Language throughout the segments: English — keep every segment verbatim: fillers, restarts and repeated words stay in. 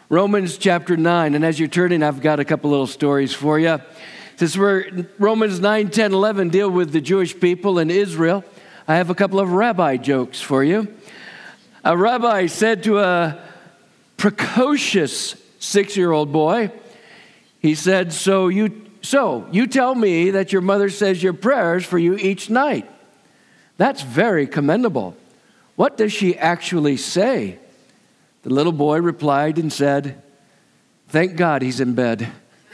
Romans chapter nine, and as you're turning, I've got a couple little stories for you. Since we're, Romans nine, ten, eleven deal with the Jewish people in Israel, I have a couple of rabbi jokes for you. A rabbi said to a precocious six-year-old boy, he said, so you, so you tell me that your mother says your prayers for you each night. That's very commendable. What does she actually say? The little boy replied and said, thank God he's in bed.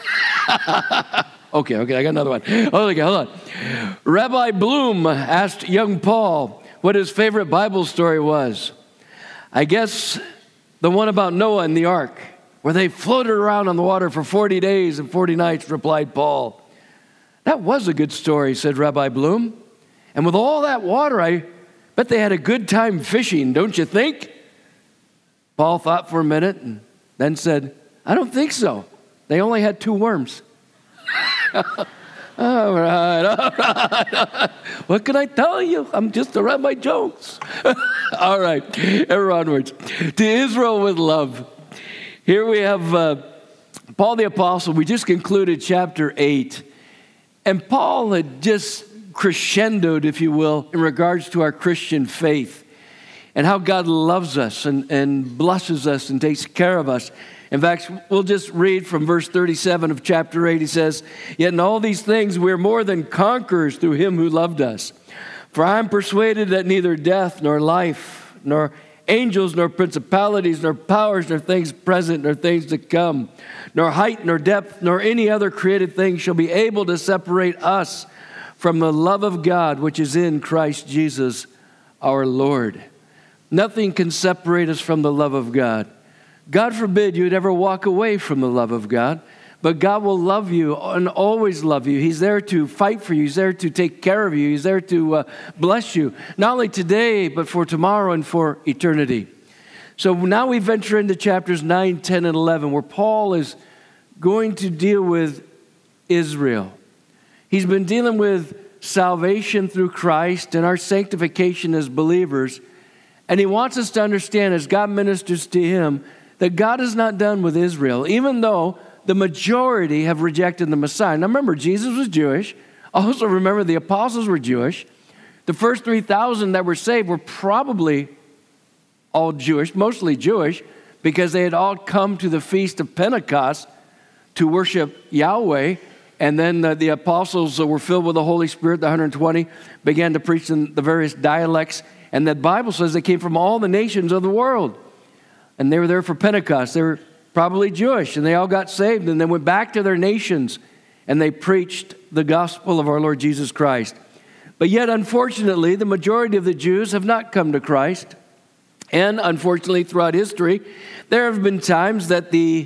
okay, okay, I got another one. Oh, okay, hold on. Rabbi Bloom asked young Paul what his favorite Bible story was. I guess the one about Noah and the ark, where they floated around on the water for forty days and forty nights, replied Paul. That was a good story, said Rabbi Bloom. And with all that water, I bet they had a good time fishing, don't you think? Paul thought for a minute and then said, I don't think so. They only had two worms. all right, all right. What can I tell you? I'm just a Rabbi Jones. all right, ever onwards. To Israel with love. Here we have uh, Paul the Apostle. We just concluded chapter eight. And Paul had just crescendoed, if you will, in regards to our Christian faith and how God loves us and, and blesses us and takes care of us. In fact, we'll just read from verse thirty-seven of chapter eight. He says, yet in all these things we are more than conquerors through him who loved us. For I am persuaded that neither death nor life, nor angels, nor principalities, nor powers, nor things present, nor things to come, nor height, nor depth, nor any other created thing shall be able to separate us from the love of God, which is in Christ Jesus our Lord. Nothing can separate us from the love of God. God forbid you'd ever walk away from the love of God, but God will love you and always love you. He's there to fight for you. He's there to take care of you. He's there to uh, bless you, not only today, but for tomorrow and for eternity. So now we venture into chapters nine, ten, and eleven, where Paul is going to deal with Israel. He's been dealing with salvation through Christ and our sanctification as believers. And he wants us to understand, as God ministers to him, that God is not done with Israel, even though the majority have rejected the Messiah. Now remember, Jesus was Jewish. Also remember, the apostles were Jewish. The first three thousand that were saved were probably all Jewish, mostly Jewish, because they had all come to the Feast of Pentecost to worship Yahweh. And then the, the apostles were filled with the Holy Spirit, the one hundred twenty, began to preach in the various dialects. And the Bible says they came from all the nations of the world. And they were there for Pentecost. They were probably Jewish. And they all got saved. And they went back to their nations. And they preached the gospel of our Lord Jesus Christ. But yet, unfortunately, the majority of the Jews have not come to Christ. And unfortunately, throughout history, there have been times that the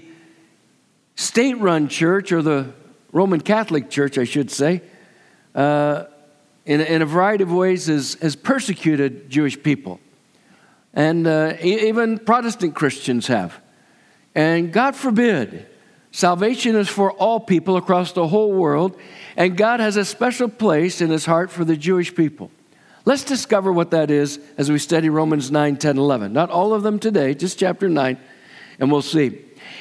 state-run church, or the Roman Catholic Church, I should say, uh, in, in a variety of ways has, has persecuted Jewish people. And uh, even Protestant Christians have. And God forbid, salvation is for all people across the whole world, and God has a special place in his heart for the Jewish people. Let's discover what that is as we study Romans nine, ten, eleven. Not all of them today, just chapter nine, and we'll see.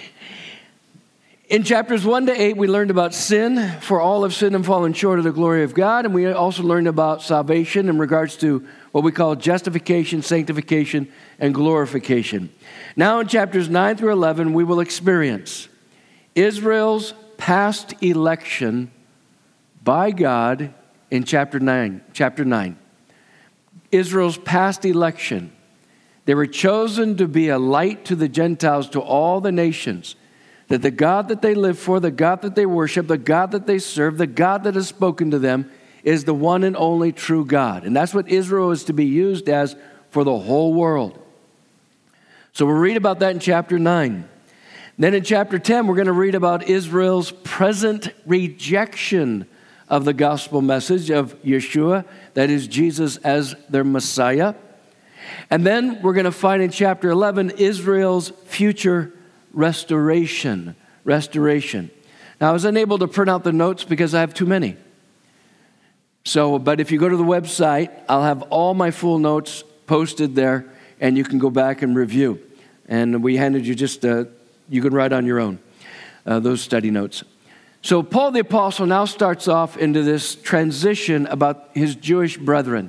In chapters one to eight, we learned about sin, for all have sinned and fallen short of the glory of God. And we also learned about salvation in regards to what we call justification, sanctification, and glorification. Now in chapters nine through eleven, we will experience Israel's past election by God in chapter nine. Chapter nine. Israel's past election. They were chosen to be a light to the Gentiles, to all the nations. That the God that they live for, the God that they worship, the God that they serve, the God that has spoken to them is the one and only true God. And that's what Israel is to be used as for the whole world. So we'll read about that in chapter nine. Then in chapter ten, we're going to read about Israel's present rejection of the gospel message of Yeshua, that is Jesus as their Messiah. And then we're going to find in chapter eleven Israel's future restoration. Restoration. Now, I was unable to print out the notes because I have too many. So, but if you go to the website, I'll have all my full notes posted there, and you can go back and review. And we handed you just a you can write on your own, uh, those study notes. So Paul the Apostle now starts off into this transition about his Jewish brethren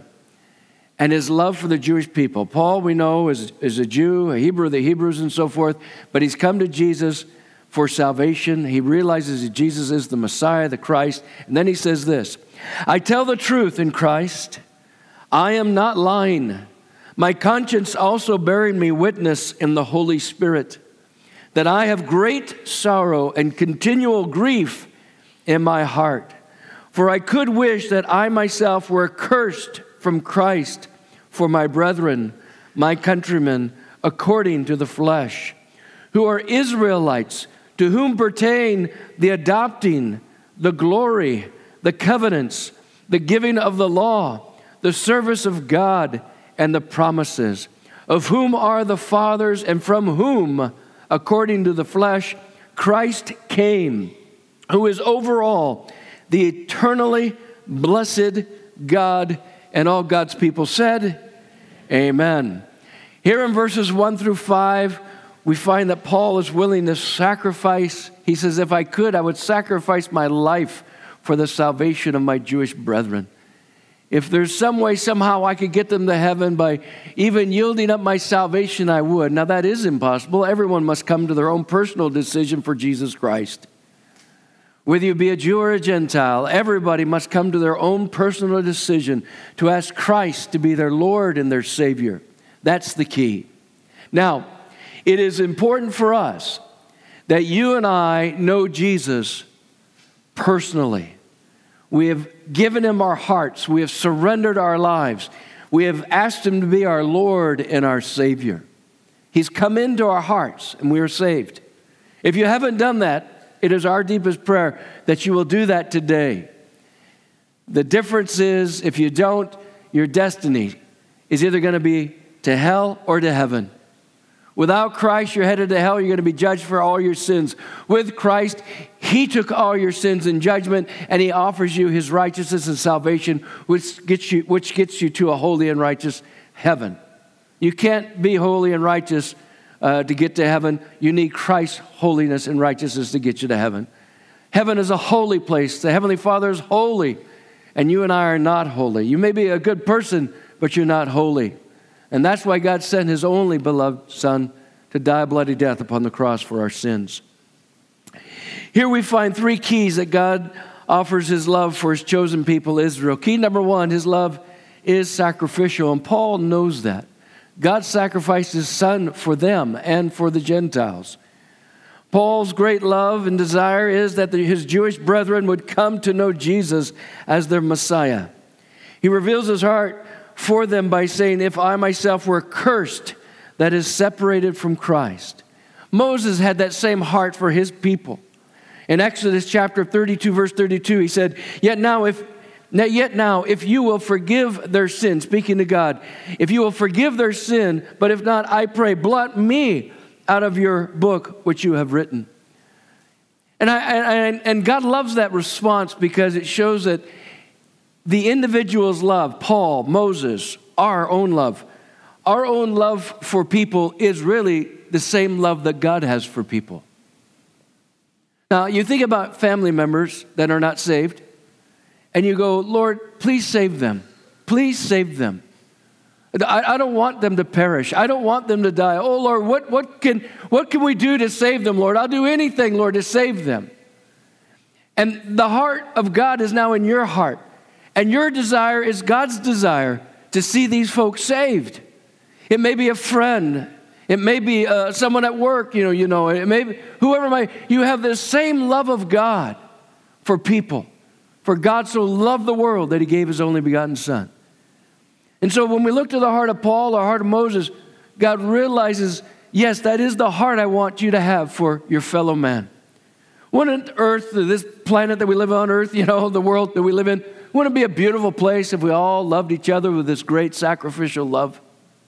and his love for the Jewish people. Paul, we know, is, is a Jew, a Hebrew of the Hebrews and so forth, but he's come to Jesus for salvation. He realizes that Jesus is the Messiah, the Christ. And then he says this, I tell the truth in Christ. I am not lying. My conscience also bearing me witness in the Holy Spirit, that I have great sorrow and continual grief in my heart. For I could wish that I myself were cursed from Christ for my brethren, my countrymen, according to the flesh, who are Israelites, to whom pertain the adopting, the glory, the covenants, the giving of the law, the service of God, and the promises, of whom are the fathers, and from whom, according to the flesh, Christ came, who is over all, the eternally blessed God. And all God's people said, amen. Here in verses one through five, we find that Paul is willing to sacrifice. He says, if I could, I would sacrifice my life for the salvation of my Jewish brethren. If there's some way, somehow I could get them to heaven by even yielding up my salvation, I would. Now that is impossible. Everyone must come to their own personal decision for Jesus Christ. Whether you be a Jew or a Gentile, everybody must come to their own personal decision to ask Christ to be their Lord and their Savior. That's the key. Now, it is important for us that you and I know Jesus personally. We have given him our hearts. We have surrendered our lives. We have asked him to be our Lord and our Savior. He's come into our hearts and we are saved. If you haven't done that, it is our deepest prayer that you will do that today. The difference is, if you don't, your destiny is either going to be to hell or to heaven. Without Christ, you're headed to hell. You're going to be judged for all your sins. With Christ, he took all your sins in judgment, and he offers you his righteousness and salvation, which gets you, which gets you to a holy and righteous heaven. You can't be holy and righteous Uh, to get to heaven. You need Christ's holiness and righteousness to get you to heaven. Heaven is a holy place. The Heavenly Father is holy, and you and I are not holy. You may be a good person, but you're not holy. And that's why God sent his only beloved Son to die a bloody death upon the cross for our sins. Here we find three keys that God offers his love for his chosen people, Israel. Key number one, his love is sacrificial, and Paul knows that. God sacrificed his Son for them and for the Gentiles. Paul's great love and desire is that his Jewish brethren would come to know Jesus as their Messiah. He reveals his heart for them by saying, if I myself were cursed, that is separated from Christ. Moses had that same heart for his people. In Exodus chapter thirty-two, verse thirty-two, he said, Yet now if Now, yet now, if you will forgive their sin, speaking to God, if you will forgive their sin, but if not, I pray, blot me out of your book which you have written. And, I, and, and God loves that response because it shows that the individual's love, Paul, Moses, our own love, our own love for people is really the same love that God has for people. Now, you think about family members that are not saved, and you go, Lord, please save them. Please save them. I, I don't want them to perish. I don't want them to die. Oh, Lord, what, what, can, what can we do to save them, Lord? I'll do anything, Lord, to save them. And the heart of God is now in your heart. And your desire is God's desire to see these folks saved. It may be a friend. It may be uh, someone at work, you know, you know. It may be whoever might. You have the same love of God for people. For God so loved the world that he gave his only begotten Son. And so when we look to the heart of Paul, or heart of Moses, God realizes, yes, that is the heart I want you to have for your fellow man. Wouldn't Earth, this planet that we live on, Earth, you know, the world that we live in, wouldn't it be a beautiful place if we all loved each other with this great sacrificial love?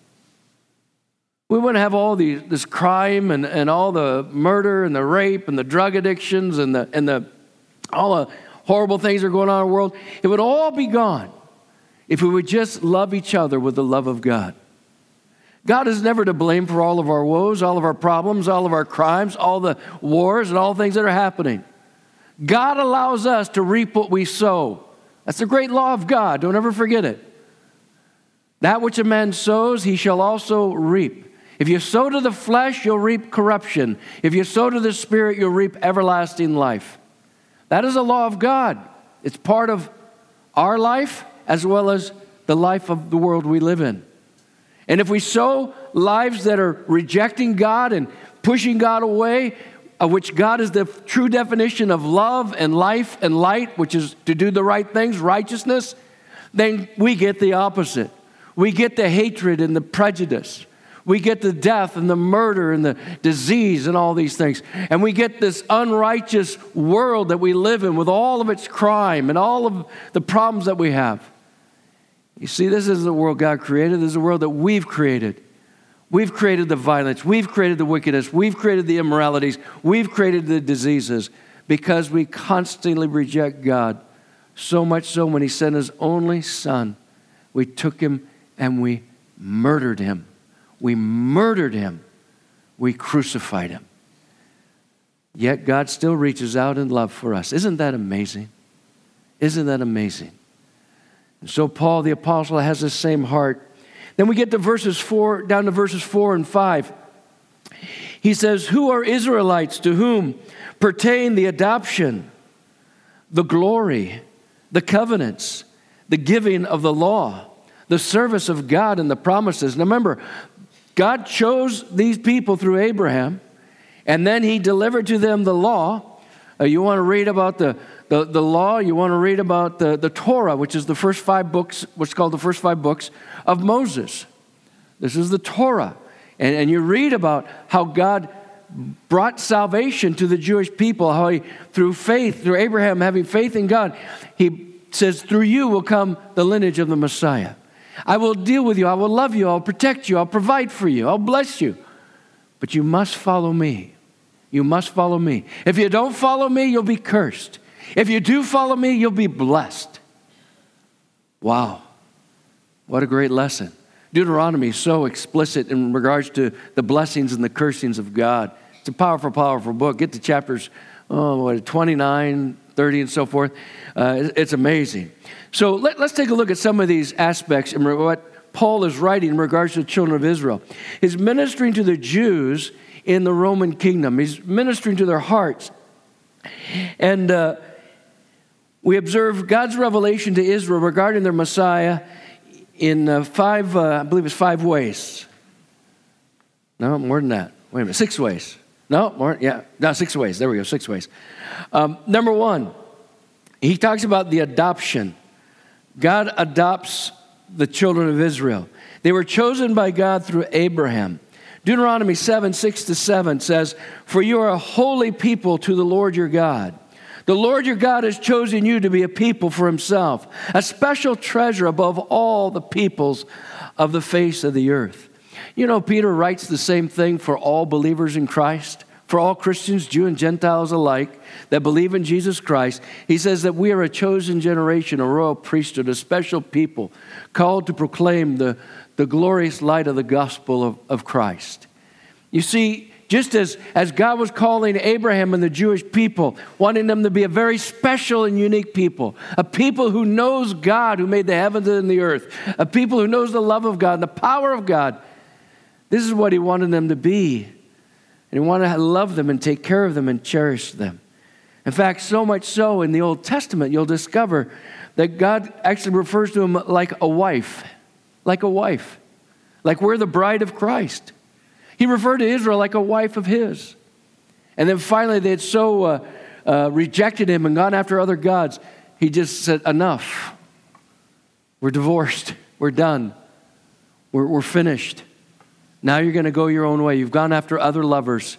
We wouldn't have all these, this crime and, and all the murder and the rape and the drug addictions and the and the all the horrible things that are going on in the world. It would all be gone if we would just love each other with the love of God. God is never to blame for all of our woes, all of our problems, all of our crimes, all the wars and all things that are happening. God allows us to reap what we sow. That's the great law of God. Don't ever forget it. That which a man sows, he shall also reap. If you sow to the flesh, you'll reap corruption. If you sow to the Spirit, you'll reap everlasting life. That is a law of God. It's part of our life as well as the life of the world we live in. And if we sow lives that are rejecting God and pushing God away, of which God is the true definition of love and life and light, which is to do the right things, righteousness, then we get the opposite. We get the hatred and the prejudice. We get the death and the murder and the disease and all these things. And we get this unrighteous world that we live in with all of its crime and all of the problems that we have. You see, this is the world God created. This is the world that we've created. We've created the violence. We've created the wickedness. We've created the immoralities. We've created the diseases because we constantly reject God. So much so when He sent His only Son, we took Him and we murdered Him. We murdered Him. We crucified Him. Yet God still reaches out in love for us. Isn't that amazing? Isn't that amazing? And so Paul the apostle has the same heart. Then we get to verses four, down to verses four and five. He says, who are Israelites to whom pertain the adoption, the glory, the covenants, the giving of the law, the service of God and the promises. Now remember, God chose these people through Abraham, and then He delivered to them the law. Uh, you want to read about the, the, the law, you want to read about the, the Torah, which is the first five books, what's called the first five books of Moses. This is the Torah. And, and you read about how God brought salvation to the Jewish people, how He, through faith, through Abraham having faith in God, He says, through you will come the lineage of the Messiah. I will deal with you. I will love you. I'll protect you. I'll provide for you. I'll bless you. But you must follow me. You must follow me. If you don't follow me, you'll be cursed. If you do follow me, you'll be blessed. Wow. What a great lesson. Deuteronomy is so explicit in regards to the blessings and the cursings of God. It's a powerful, powerful book. Get to chapters oh, what, twenty-nine, thirty, and so forth. Uh, it's amazing. So let, let's take a look at some of these aspects and what Paul is writing in regards to the children of Israel. He's ministering to the Jews in the Roman kingdom. He's ministering to their hearts. And uh, we observe God's revelation to Israel regarding their Messiah in uh, five, uh, I believe it's five ways. No, more than that. Wait a minute, six ways. No, more, yeah, no, six ways. There we go, six ways. Um, number one, He talks about the adoption. God adopts the children of Israel. They were chosen by God through Abraham. Deuteronomy seven, six to seven says, for you are a holy people to the Lord your God. The Lord your God has chosen you to be a people for Himself, a special treasure above all the peoples of the face of the earth. You know, Peter writes the same thing for all believers in Christ, for all Christians, Jew and Gentiles alike, that believe in Jesus Christ. He says that we are a chosen generation, a royal priesthood, a special people, called to proclaim the, the glorious light of the gospel of, of Christ. You see, just as, as God was calling Abraham and the Jewish people, wanting them to be a very special and unique people, a people who knows God who made the heavens and the earth, a people who knows the love of God and the power of God, this is what He wanted them to be. And He wanted to love them and take care of them and cherish them. In fact, so much so in the Old Testament, you'll discover that God actually refers to them like a wife, like a wife, like we're the bride of Christ. He referred to Israel like a wife of His. And then finally they had so uh, uh, rejected Him and gone after other gods, He just said, enough. We're divorced. We're done. We're, we're finished. Now you're going to go your own way. You've gone after other lovers.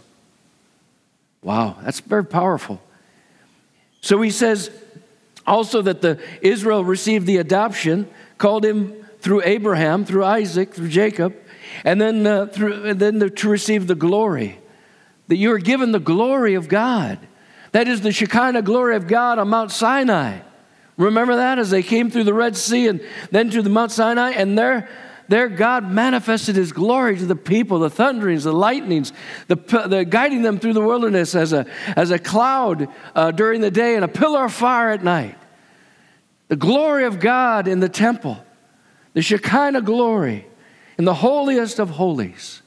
Wow, that's very powerful. So he says also that the Israel received the adoption, called him through Abraham, through Isaac, through Jacob, and then uh, through and then the, to receive the glory. That you are given the glory of God. That is the Shekinah glory of God on Mount Sinai. Remember that as they came through the Red Sea and then to the Mount Sinai, and there there God manifested his glory to the people, the thunderings, the lightnings, the, the guiding them through the wilderness as a, as a cloud uh, during the day and a pillar of fire at night. The glory of God in the temple, the Shekinah glory in the holiest of holies.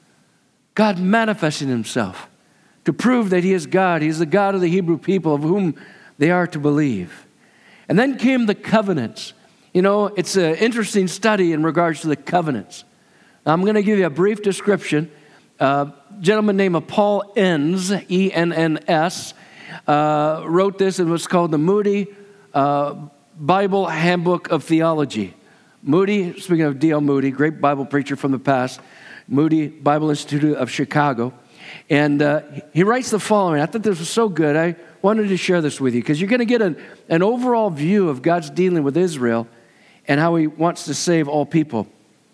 God manifesting himself to prove that he is God. He is the God of the Hebrew people of whom they are to believe. And then came the covenants. You know, it's an interesting study in regards to the covenants. Now, I'm going to give you a brief description. Uh, a gentleman named Paul Enns, E N N S, uh, wrote this in what's called the Moody uh, Bible Handbook of Theology. Moody, speaking of D L Moody, great Bible preacher from the past, Moody Bible Institute of Chicago. And uh, he writes the following. I thought this was so good. I wanted to share this with you because you're going to get an, an overall view of God's dealing with Israel and how he wants to save all people.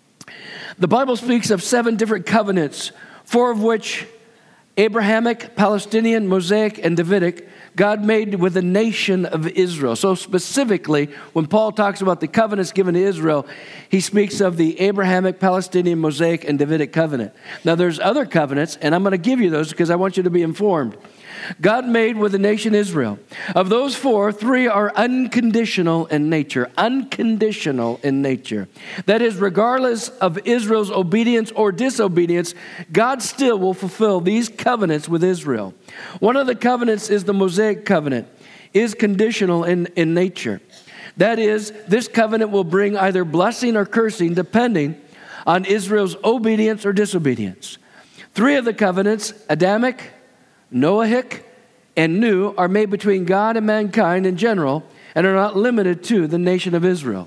The Bible speaks of seven different covenants, four of which Abrahamic, Palestinian, Mosaic, and Davidic, God made with the nation of Israel. So specifically, when Paul talks about the covenants given to Israel, he speaks of the Abrahamic, Palestinian, Mosaic, and Davidic covenant. Now there's other covenants, and I'm going to give you those because I want you to be informed. God made with the nation Israel. Of those four, three are unconditional in nature. Unconditional in nature. That is, regardless of Israel's obedience or disobedience, God still will fulfill these covenants with Israel. One of the covenants is the Mosaic covenant, is conditional in, in nature. That is, this covenant will bring either blessing or cursing depending on Israel's obedience or disobedience. Three of the covenants, Adamic, Noahic, and Nu, are made between God and mankind in general and are not limited to the nation of Israel.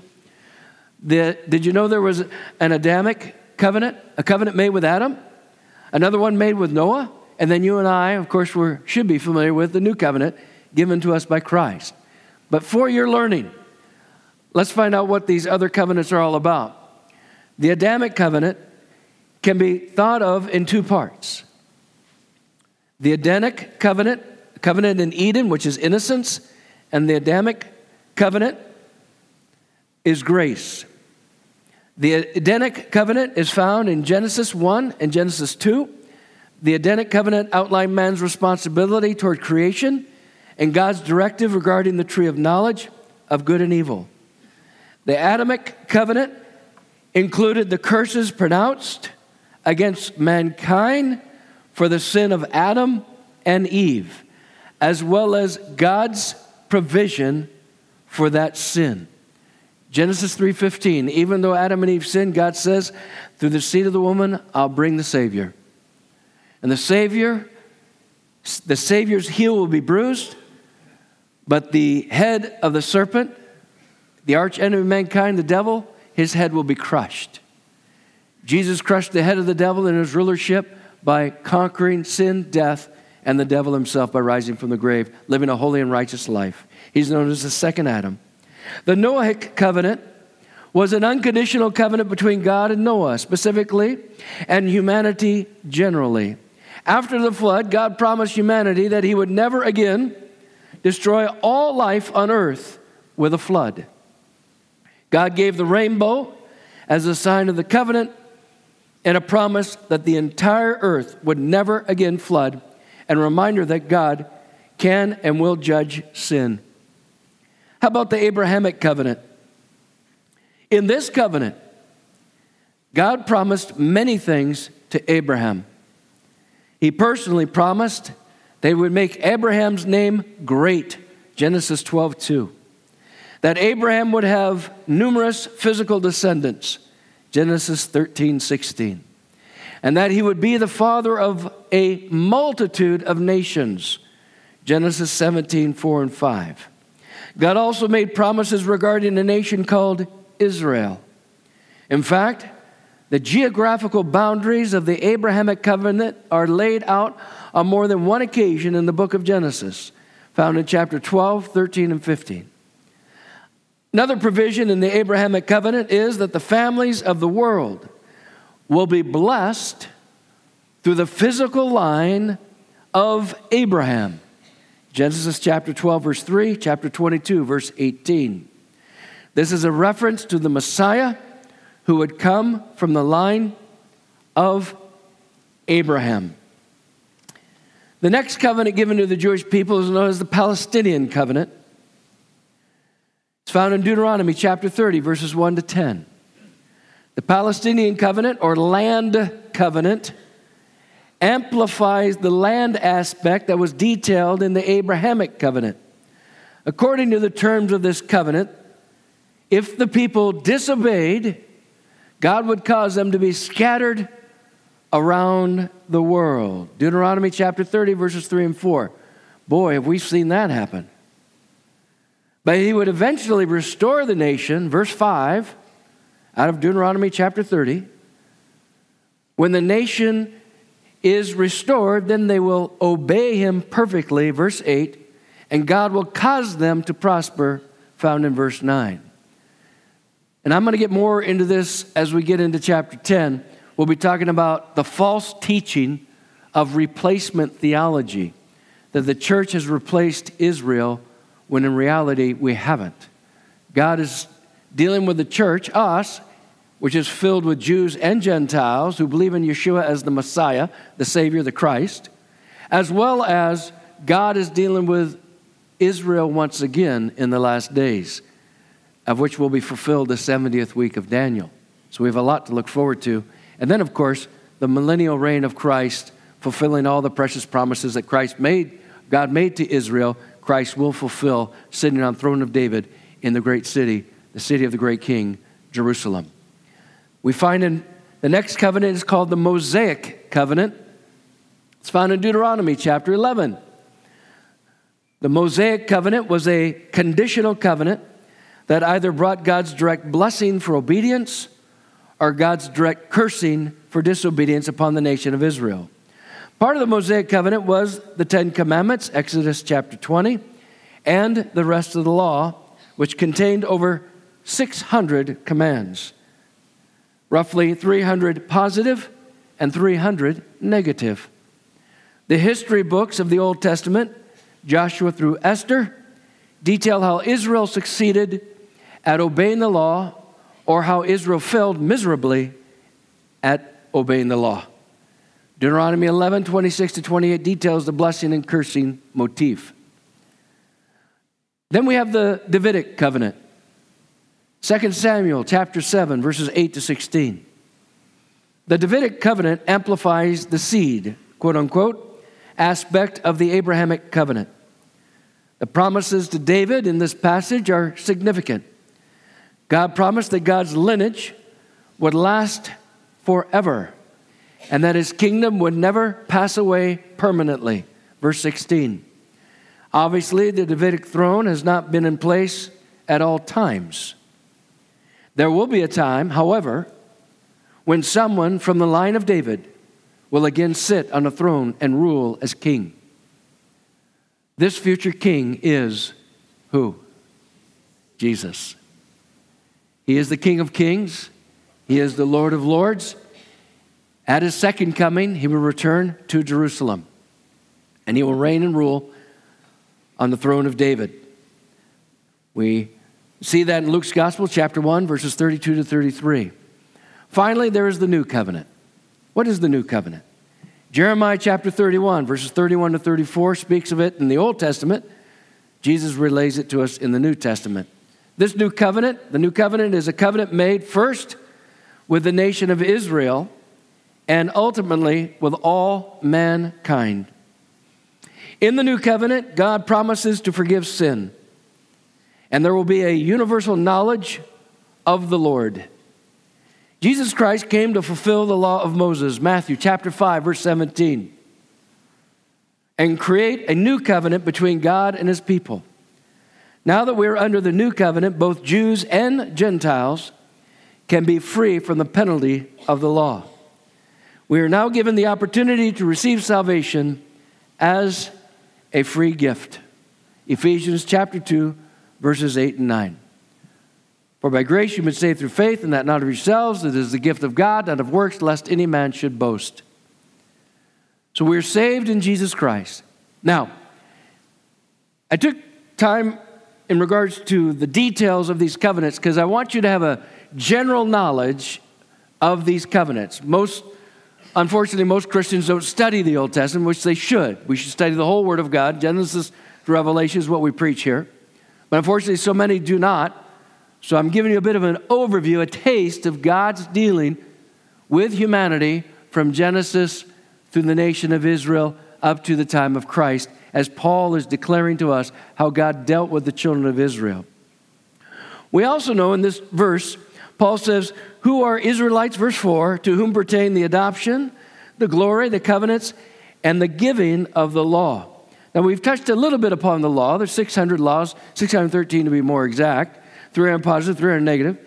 The, did you know there was an Adamic covenant, a covenant made with Adam, another one made with Noah, and then you and I, of course, we should be familiar with the new covenant given to us by Christ. But for your learning, let's find out what these other covenants are all about. The Adamic covenant can be thought of in two parts. The Edenic covenant, covenant in Eden, which is innocence, and the Adamic covenant is grace. The Edenic covenant is found in Genesis one and Genesis two. The Edenic covenant outlined man's responsibility toward creation and God's directive regarding the tree of knowledge of good and evil. The Adamic covenant included the curses pronounced against mankind for the sin of Adam and Eve, as well as God's provision for that sin. Genesis three fifteen, even though Adam and Eve sinned, God says, through the seed of the woman, I'll bring the Savior. And the Savior, the Savior's heel will be bruised, but the head of the serpent, the arch enemy of mankind, the devil, his head will be crushed. Jesus crushed the head of the devil in his rulership by conquering sin, death, and the devil himself by rising from the grave, living a holy and righteous life. He's known as the second Adam. The Noahic covenant was an unconditional covenant between God and Noah specifically, and humanity generally. After the flood, God promised humanity that he would never again destroy all life on earth with a flood. God gave the rainbow as a sign of the covenant and a promise that the entire earth would never again flood, and a reminder that God can and will judge sin. How about the Abrahamic covenant? In this covenant, God promised many things to Abraham. He personally promised they would make Abraham's name great, Genesis twelve two. That Abraham would have numerous physical descendants, Genesis thirteen sixteen. And that he would be the father of a multitude of nations, Genesis seventeen four and five. God also made promises regarding a nation called Israel. In fact, the geographical boundaries of the Abrahamic covenant are laid out on more than one occasion in the book of Genesis, found in chapter twelve, thirteen, and fifteen. Another provision in the Abrahamic covenant is that the families of the world will be blessed through the physical line of Abraham. Genesis chapter twelve, verse three, chapter twenty-two, verse eighteen. This is a reference to the Messiah who would come from the line of Abraham. The next covenant given to the Jewish people is known as the Palestinian covenant. It's found in Deuteronomy chapter thirty, verses one to ten. The Palestinian covenant, or land covenant, amplifies the land aspect that was detailed in the Abrahamic covenant. According to the terms of this covenant, if the people disobeyed, God would cause them to be scattered around the world. Deuteronomy chapter thirty, verses three and four. Boy, have we seen that happen. But he would eventually restore the nation, verse five, out of Deuteronomy chapter thirty. When the nation is restored, then they will obey him perfectly, verse eight, and God will cause them to prosper, found in verse nine. And I'm going to get more into this as we get into chapter ten. We'll be talking about the false teaching of replacement theology, that the church has replaced Israel when in reality we haven't. God is dealing with the church, us, which is filled with Jews and Gentiles who believe in Yeshua as the Messiah, the Savior, the Christ, as well as God is dealing with Israel once again in the last days, of which will be fulfilled the seventieth week of Daniel. So we have a lot to look forward to. And then, of course, the millennial reign of Christ, fulfilling all the precious promises that Christ made, God made to Israel, Christ will fulfill, sitting on the throne of David in the great city, the city of the great king, Jerusalem. We find in the next covenant is called the Mosaic covenant. It's found in Deuteronomy chapter eleven. The Mosaic covenant was a conditional covenant that either brought God's direct blessing for obedience or God's direct cursing for disobedience upon the nation of Israel. Part of the Mosaic covenant was the Ten Commandments, Exodus chapter twenty, and the rest of the law, which contained over six hundred commands, roughly three hundred positive and three hundred negative. The history books of the Old Testament, Joshua through Esther, detail how Israel succeeded at obeying the law, or how Israel failed miserably at obeying the law. Deuteronomy eleven, twenty-six to twenty-eight details the blessing and cursing motif. Then we have the Davidic covenant. Second Samuel chapter seven, verses eight to sixteen. The Davidic covenant amplifies the seed, quote unquote, aspect of the Abrahamic covenant. The promises to David in this passage are significant. God promised that God's lineage would last forever and that his kingdom would never pass away permanently. Verse sixteen. Obviously, the Davidic throne has not been in place at all times. There will be a time, however, when someone from the line of David will again sit on a throne and rule as king. This future king is who? Jesus. He is the King of Kings. He is the Lord of Lords. At his second coming, he will return to Jerusalem, and he will reign and rule on the throne of David. We see that in Luke's Gospel, chapter one, verses thirty-two to thirty-three. Finally, there is the new covenant. What is the new covenant? Jeremiah chapter thirty-one, verses thirty-one to thirty-four speaks of it in the Old Testament. Jesus relays it to us in the New Testament. This new covenant, the new covenant is a covenant made first with the nation of Israel and ultimately with all mankind. In the new covenant, God promises to forgive sin, and there will be a universal knowledge of the Lord. Jesus Christ came to fulfill the law of Moses, Matthew chapter five, verse seventeen, and create a new covenant between God and his people. Now that we're under the new covenant, both Jews and Gentiles can be free from the penalty of the law. We are now given the opportunity to receive salvation as a free gift. Ephesians chapter two, verses eight and nine. For by grace you've been saved through faith, and that not of yourselves, it is the gift of God, not of works, lest any man should boast. So we're saved in Jesus Christ. Now, I took time in regards to the details of these covenants because I want you to have a general knowledge of these covenants. Most, unfortunately, most Christians don't study the Old Testament, which they should. We should study the whole Word of God. Genesis to Revelation is what we preach here. But unfortunately, so many do not. So I'm giving you a bit of an overview, a taste of God's dealing with humanity from Genesis through the nation of Israel up to the time of Christ, as Paul is declaring to us how God dealt with the children of Israel. We also know in this verse, Paul says, who are Israelites, verse four, to whom pertain the adoption, the glory, the covenants, and the giving of the law. Now, we've touched a little bit upon the law. There's six hundred laws, six hundred thirteen to be more exact, three hundred positive, three hundred negative.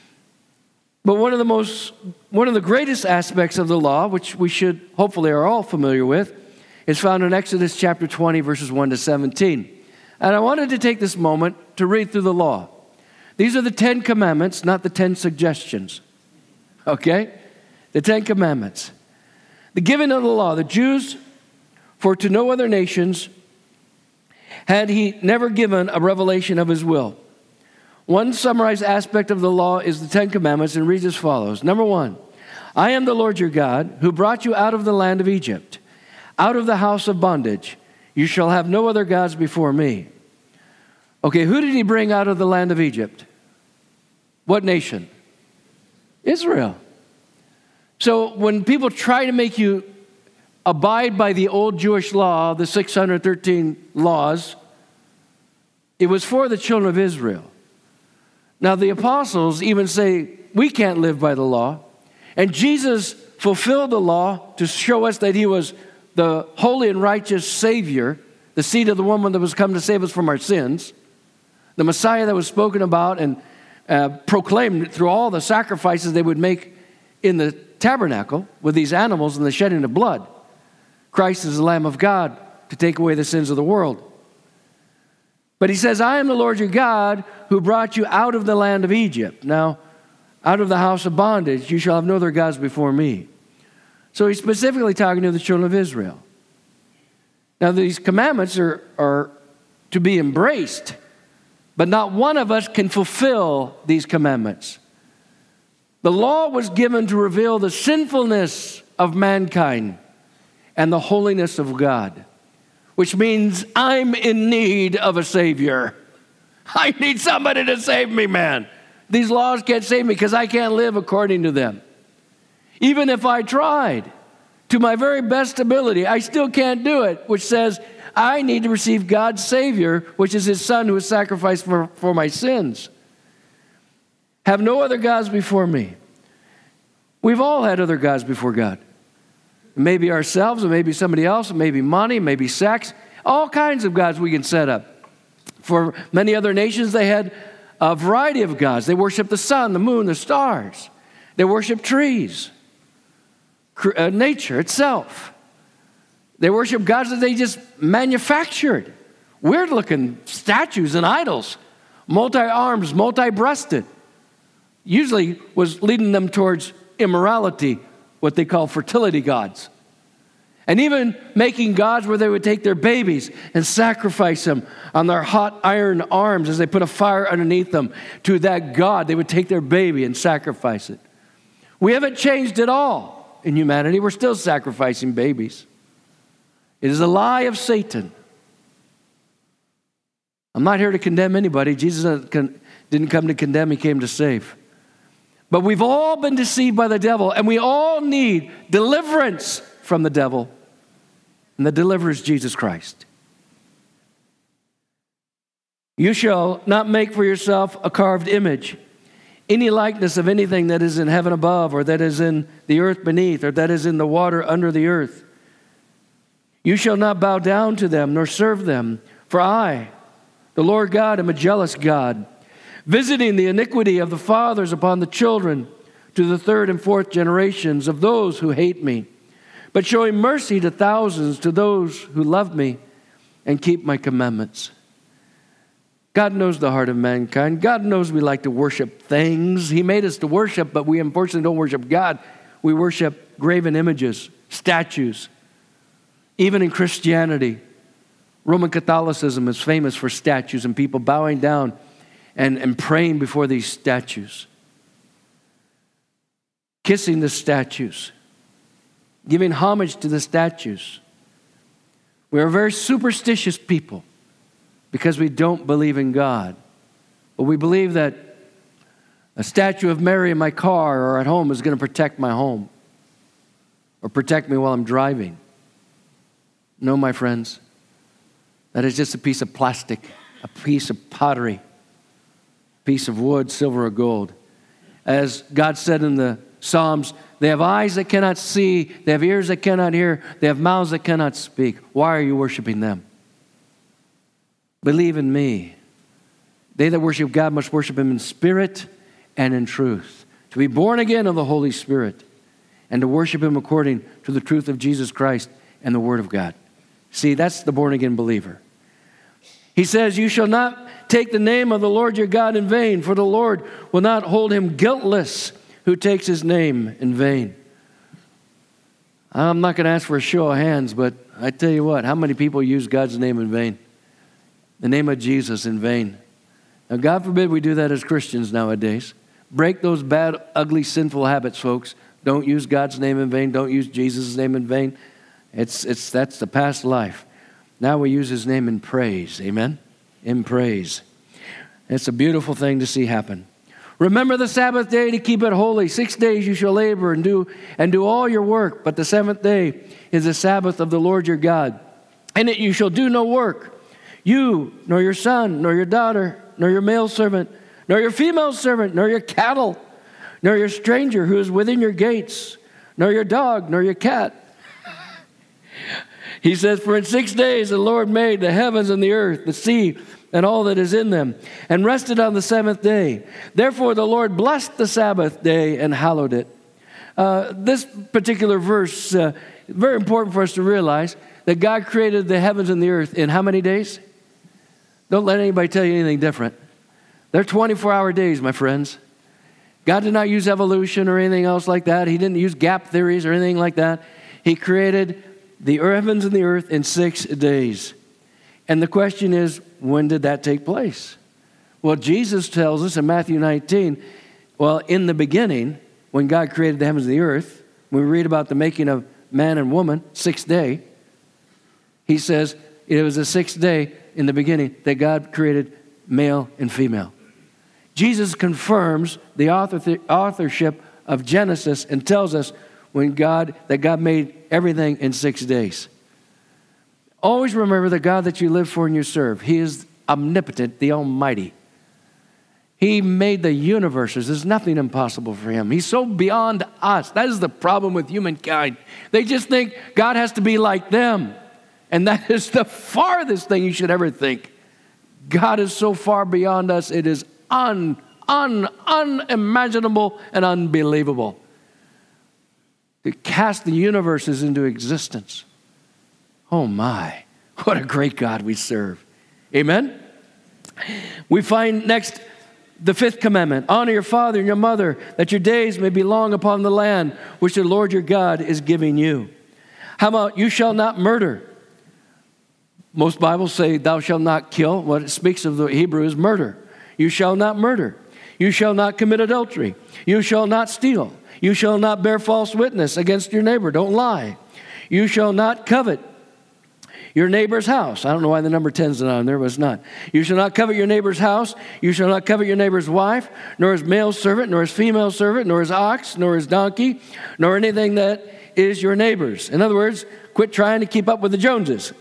But one of the most, one of the greatest aspects of the law, which we should hopefully are all familiar with, is found in Exodus chapter twenty, verses one to seventeen. And I wanted to take this moment to read through the law. These are the Ten Commandments, not the Ten Suggestions. Okay? The Ten Commandments. The giving of the law. The Jews, for to no other nations had he never given a revelation of his will. One summarized aspect of the law is the Ten Commandments and reads as follows. Number one, I am the Lord your God who brought you out of the land of Egypt, out of the house of bondage. You shall have no other gods before me. Okay, who did he bring out of the land of Egypt? What nation? Israel. So when people try to make you abide by the old Jewish law, the six hundred thirteen laws, it was for the children of Israel. Now the apostles even say, we can't live by the law. And Jesus fulfilled the law to show us that he was the holy and righteous Savior, the seed of the woman that was come to save us from our sins, the Messiah that was spoken about and uh, proclaimed through all the sacrifices they would make in the tabernacle with these animals and the shedding of blood. Christ is the Lamb of God to take away the sins of the world. But he says, I am the Lord your God who brought you out of the land of Egypt. Now, out of the house of bondage, you shall have no other gods before me. So he's specifically talking to the children of Israel. Now, these commandments are, are to be embraced, but not one of us can fulfill these commandments. The law was given to reveal the sinfulness of mankind and the holiness of God, which means I'm in need of a Savior. I need somebody to save me, man. These laws can't save me because I can't live according to them. Even if I tried to my very best ability, I still can't do it, which says I need to receive God's Savior, which is his Son who was sacrificed for, for my sins. Have no other gods before me. We've all had other gods before God. Maybe ourselves, or maybe somebody else, maybe money, maybe sex, all kinds of gods we can set up. For many other nations, they had a variety of gods. They worshiped the sun, the moon, the stars. They worshiped trees, uh, nature itself. They worshiped gods that they just manufactured. Weird-looking statues and idols, multi-arms, multi-breasted. Usually was leading them towards immorality, what they call fertility gods. And even making gods where they would take their babies and sacrifice them on their hot iron arms as they put a fire underneath them to that god. They would take their baby and sacrifice it. We haven't changed at all in humanity. We're still sacrificing babies. It is a lie of Satan. I'm not here to condemn anybody. Jesus didn't come to condemn, he came to save. But we've all been deceived by the devil, and we all need deliverance from the devil. And the deliverer is Jesus Christ. You shall not make for yourself a carved image, any likeness of anything that is in heaven above, or that is in the earth beneath, or that is in the water under the earth. You shall not bow down to them, nor serve them. For I, the Lord God, am a jealous God, visiting the iniquity of the fathers upon the children to the third and fourth generations of those who hate me, but showing mercy to thousands to those who love me and keep my commandments. God knows the heart of mankind. God knows we like to worship things. He made us to worship, but we unfortunately don't worship God. We worship graven images, statues. Even in Christianity, Roman Catholicism is famous for statues and people bowing down and, and praying before these statues. kissing the statues, giving homage to the statues. We are very superstitious people because we don't believe in God. But we believe that a statue of Mary in my car or at home is going to protect my home or protect me while I'm driving. No, my friends, that is just a piece of plastic, a piece of pottery, a piece of wood, silver, or gold. As God said in the Psalms, they have eyes that cannot see, they have ears that cannot hear, they have mouths that cannot speak. Why are you worshiping them? Believe in me. They that worship God must worship him in spirit and in truth. To be born again of the Holy Spirit and to worship him according to the truth of Jesus Christ and the Word of God. See, that's the born-again believer. He says, you shall not take the name of the Lord your God in vain, for the Lord will not hold him guiltless who takes his name in vain. I'm not going to ask for a show of hands, but I tell you what, how many people use God's name in vain? The name of Jesus in vain. Now, God forbid we do that as Christians nowadays. Break those bad, ugly, sinful habits, folks. Don't use God's name in vain. Don't use Jesus' name in vain. It's, it's, that's the past life. Now we use his name in praise. Amen? In praise. It's a beautiful thing to see happen. Remember the Sabbath day to keep it holy. Six days you shall labor and do, and do all your work. But the seventh day is the Sabbath of the Lord your God. In it you shall do no work. You, nor your son, nor your daughter, nor your male servant, nor your female servant, nor your cattle, nor your stranger who is within your gates, nor your dog, nor your cat. He says, for in six days the Lord made the heavens and the earth, the sea, and all that is in them, and rested on the seventh day. Therefore the Lord blessed the Sabbath day and hallowed it. Uh, this particular verse, uh, very important for us to realize that God created the heavens and the earth in how many days? Don't let anybody tell you anything different. They're twenty-four hour days, my friends. God did not use evolution or anything else like that. He didn't use gap theories or anything like that. He created the heavens and the earth in six days. And the question is, when did that take place? Well, Jesus tells us in Matthew nineteen, well, in the beginning, when God created the heavens and the earth, when we read about the making of man and woman, sixth day, he says it was the sixth day in the beginning that God created male and female. Jesus confirms the author, authorship of Genesis and tells us when God that God made everything in six days. Always remember the God that you live for and you serve. He is omnipotent, the Almighty. He made the universes. There's nothing impossible for him. He's so beyond us. That is the problem with humankind. They just think God has to be like them. And that is the farthest thing you should ever think. God is so far beyond us, it is un, un, unimaginable and unbelievable. To cast the universes into existence. Oh my, what a great God we serve. Amen? We find next the fifth commandment. Honor your father and your mother, that your days may be long upon the land which the Lord your God is giving you. How about you shall not murder? Most Bibles say thou shalt not kill. What it speaks of the Hebrew is murder. You shall not murder. You shall not commit adultery. You shall not steal. You shall not bear false witness against your neighbor. Don't lie. You shall not covet your neighbor's house. I don't know why the number ten is not on there, but it's not. You shall not covet your neighbor's house. You shall not covet your neighbor's wife, nor his male servant, nor his female servant, nor his ox, nor his donkey, nor anything that is your neighbor's. In other words, quit trying to keep up with the Joneses.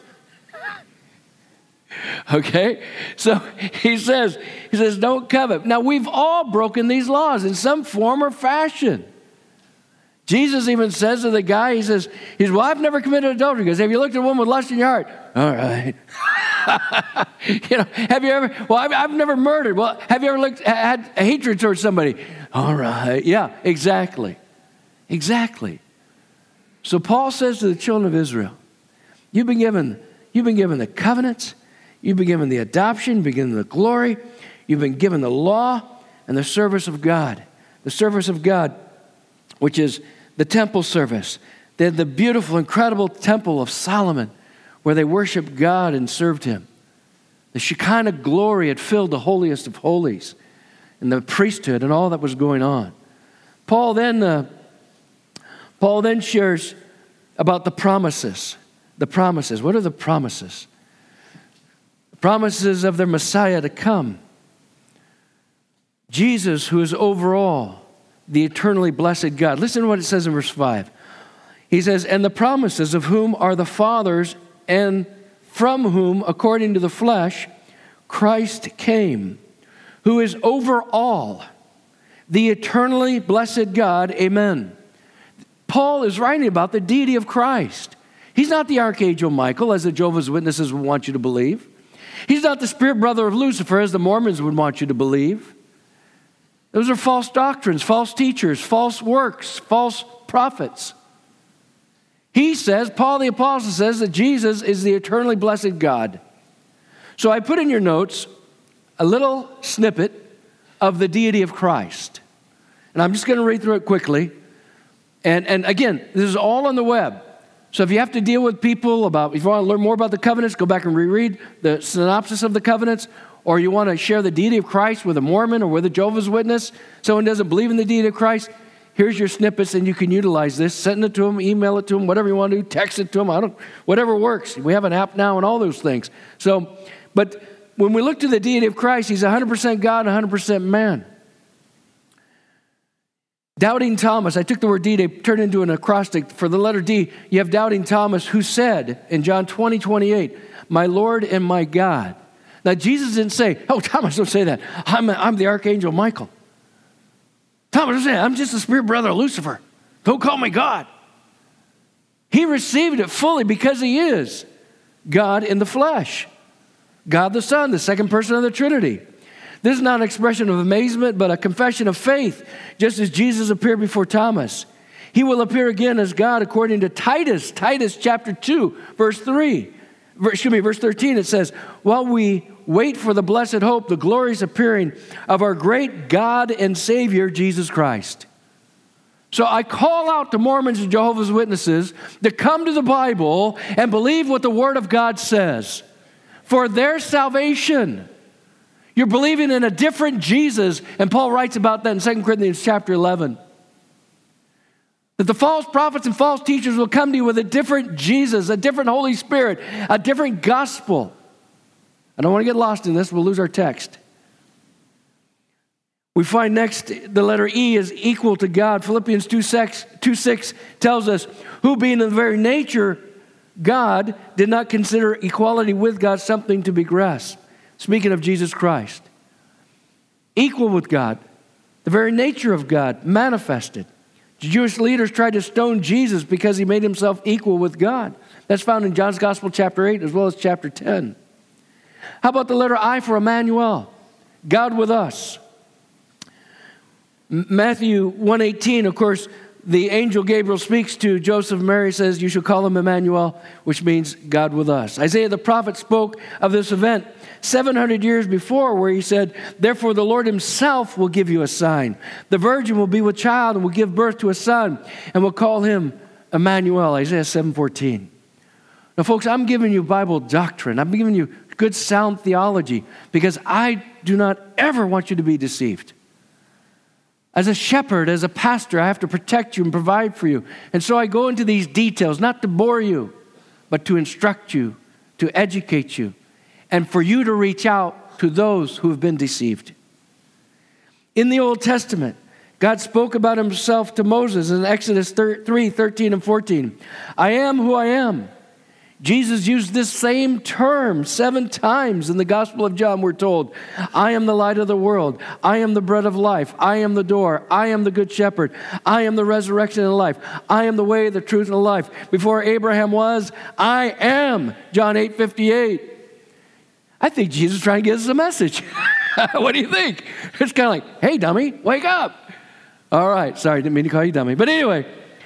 Okay? So he says, he says, don't covet. Now, we've all broken these laws in some form or fashion. Jesus even says to the guy, he says, he says, well, I've never committed adultery. He goes, have you looked at a woman with lust in your heart? All right. you know, have you ever, well, I've, I've never murdered. Well, have you ever looked, had a hatred towards somebody? All right. Yeah, exactly. Exactly. So Paul says to the children of Israel, you've been given, you've been given the covenants, you've been given the adoption, you've been given the glory, you've been given the law and the service of God. The service of God, which is the temple service. They had the beautiful, incredible temple of Solomon where they worshiped God and served him. The Shekinah glory had filled the holiest of holies and the priesthood and all that was going on. Paul then uh, Paul then shares about the promises. The promises. What are the promises? The promises of their Messiah to come. Jesus, who is over all, the eternally blessed God. Listen to what it says in verse five. He says, and the promises of whom are the fathers, and from whom, according to the flesh, Christ came, who is over all, the eternally blessed God. Amen. Paul is writing about the deity of Christ. He's not the Archangel Michael, as the Jehovah's Witnesses would want you to believe. He's not the spirit brother of Lucifer, as the Mormons would want you to believe. Those are false doctrines, false teachers, false works, false prophets. He says, Paul the Apostle says that Jesus is the eternally blessed God. So I put in your notes a little snippet of the deity of Christ. And I'm just going to read through it quickly. And, and again, this is all on the web. So if you have to deal with people about, if you want to learn more about the covenants, go back and reread the synopsis of the covenants. Or you want to share the deity of Christ with a Mormon or with a Jehovah's Witness, someone doesn't believe in the deity of Christ, here's your snippets and you can utilize this. Send it to them, email it to them, whatever you want to do, text it to them, I don't, whatever works. We have an app now and all those things. So, but when we look to the deity of Christ, he's one hundred percent God and one hundred percent man. Doubting Thomas, I took the word deity, turned it into an acrostic. For the letter D, you have Doubting Thomas, who said in John twenty, twenty-eight, my Lord and my God. Now, Jesus didn't say, oh, Thomas, don't say that. I'm, I'm the Archangel Michael. Thomas, don't say that. I'm just the spirit brother of Lucifer. Don't call me God. He received it fully because he is God in the flesh. God the Son, the second person of the Trinity. This is not an expression of amazement, but a confession of faith, just as Jesus appeared before Thomas. He will appear again as God according to Titus, Titus chapter two, verse three. Excuse me, verse thirteen, it says, while we wait for the blessed hope, the glorious appearing of our great God and Savior, Jesus Christ. So I call out to Mormons and Jehovah's Witnesses to come to the Bible and believe what the Word of God says. For their salvation, you're believing in a different Jesus, and Paul writes about that in Second Corinthians chapter eleven. That the false prophets and false teachers will come to you with a different Jesus, a different Holy Spirit, a different gospel. I don't want to get lost in this. We'll lose our text. We find next the letter E is equal to God. Philippians two six tells us, who being in the very nature God did not consider equality with God something to be grasped. Speaking of Jesus Christ. Equal with God. The very nature of God manifested. The Jewish leaders tried to stone Jesus because he made himself equal with God. That's found in John's Gospel chapter eight as well as chapter ten. How about the letter I for Emmanuel? God with us. Matthew one eighteen, of course, the angel Gabriel speaks to Joseph and Mary, says, you shall call him Emmanuel, which means God with us. Isaiah the prophet spoke of this event seven hundred years before, where he said, therefore the Lord himself will give you a sign. The virgin will be with child and will give birth to a son and will call him Emmanuel, Isaiah seven fourteen. Now, folks, I'm giving you Bible doctrine. I'm giving you good sound theology because I do not ever want you to be deceived. As a shepherd, as a pastor, I have to protect you and provide for you. And so I go into these details, not to bore you, but to instruct you, to educate you, and for you to reach out to those who have been deceived. In the Old Testament, God spoke about himself to Moses in Exodus three, thirteen and fourteen. I am who I am. Jesus used this same term seven times in the Gospel of John, we're told. I am the light of the world. I am the bread of life. I am the door. I am the good shepherd. I am the resurrection and life. I am the way, the truth, and the life. Before Abraham was, I am. John eight fifty-eight. I think Jesus is trying to give us a message. What do you think? It's kind of like, hey, dummy, wake up. All right. Sorry, didn't mean to call you dummy. But anyway,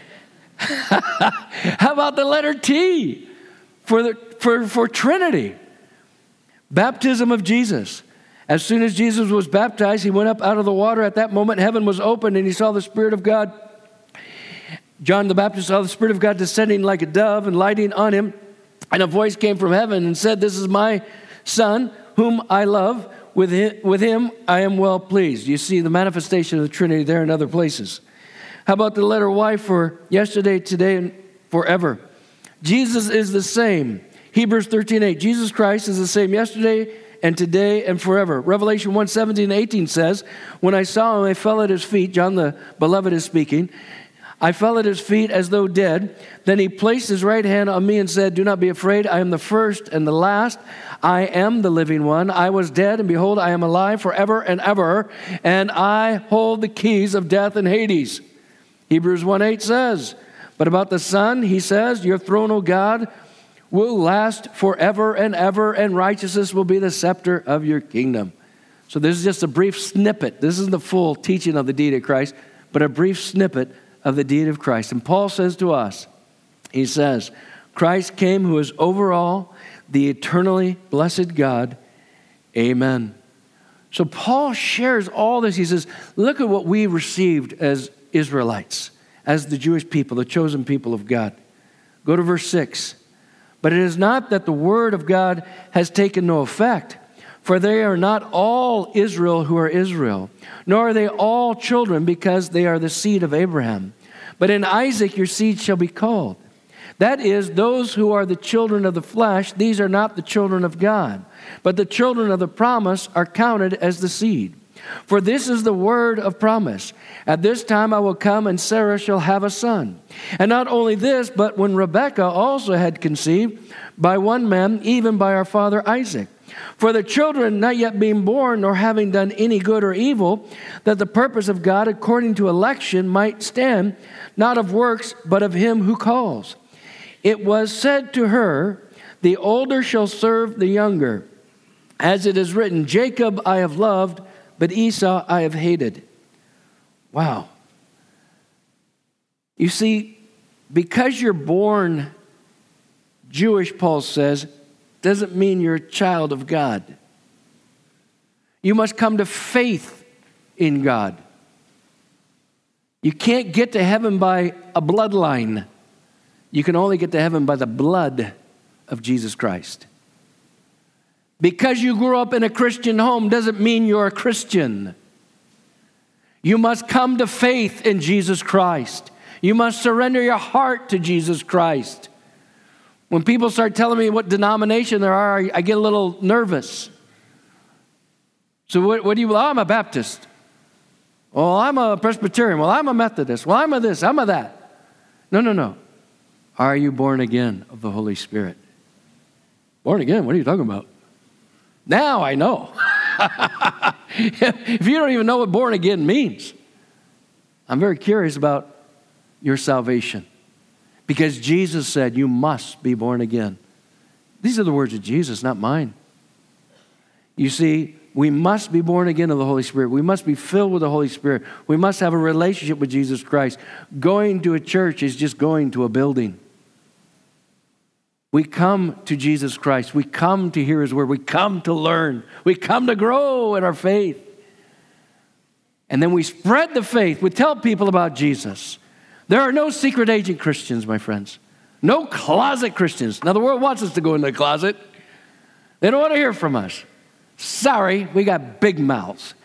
how about the letter T? For, the, for, for Trinity, baptism of Jesus. As soon as Jesus was baptized, he went up out of the water. At that moment, heaven was opened and he saw the Spirit of God. John the Baptist saw the Spirit of God descending like a dove and lighting on him. And a voice came from heaven and said, this is my Son, whom I love. With him, with him I am well pleased. You see the manifestation of the Trinity there in other places. How about the letter Y for yesterday, today, and forever? Jesus is the same. Hebrews thirteen eight. Jesus Christ is the same yesterday and today and forever. Revelation one seventeen and eighteen says, when I saw him, I fell at his feet. John the Beloved is speaking. I fell at his feet as though dead. Then he placed his right hand on me and said, do not be afraid. I am the first and the last. I am the living one. I was dead, and behold, I am alive forever and ever, and I hold the keys of death and Hades. Hebrews one eight says, but about the Son, he says, your throne, O God, will last forever and ever, and righteousness will be the scepter of your kingdom. So this is just a brief snippet. This isn't the full teaching of the deity of Christ, but a brief snippet of the deity of Christ. And Paul says to us, he says, Christ came who is over all, the eternally blessed God. Amen. So Paul shares all this. He says, look at what we received as Israelites, as the Jewish people, the chosen people of God. Go to verse six. But it is not that the word of God has taken no effect, for they are not all Israel who are Israel, nor are they all children because they are the seed of Abraham. But in Isaac your seed shall be called. That is, those who are the children of the flesh, these are not the children of God. But the children of the promise are counted as the seed. For this is the word of promise. At this time I will come, and Sarah shall have a son. And not only this, but when Rebekah also had conceived by one man, even by our father Isaac. For the children not yet being born, nor having done any good or evil, that the purpose of God according to election might stand, not of works, but of him who calls. It was said to her, the older shall serve the younger. As it is written, Jacob I have loved, but Esau I have hated. Wow. You see, because you're born Jewish, Paul says, doesn't mean you're a child of God. You must come to faith in God. You can't get to heaven by a bloodline. You can only get to heaven by the blood of Jesus Christ. Because you grew up in a Christian home doesn't mean you're a Christian. You must come to faith in Jesus Christ. You must surrender your heart to Jesus Christ. When people start telling me what denomination there are, I get a little nervous. So what, what do you, well, I'm a Baptist. Well, I'm a Presbyterian. Well, I'm a Methodist. Well, I'm a this, I'm a that. No, no, no. Are you born again of the Holy Spirit? Born again? What are you talking about? Now I know. If you don't even know what born again means, I'm very curious about your salvation. Because Jesus said, you must be born again. These are the words of Jesus, not mine. You see, we must be born again of the Holy Spirit. We must be filled with the Holy Spirit. We must have a relationship with Jesus Christ. Going to a church is just going to a building. We come to Jesus Christ. We come to hear his word. We come to learn. We come to grow in our faith. And then we spread the faith. We tell people about Jesus. There are no secret agent Christians, my friends. No closet Christians. Now, the world wants us to go into the closet. They don't want to hear from us. Sorry, we got big mouths.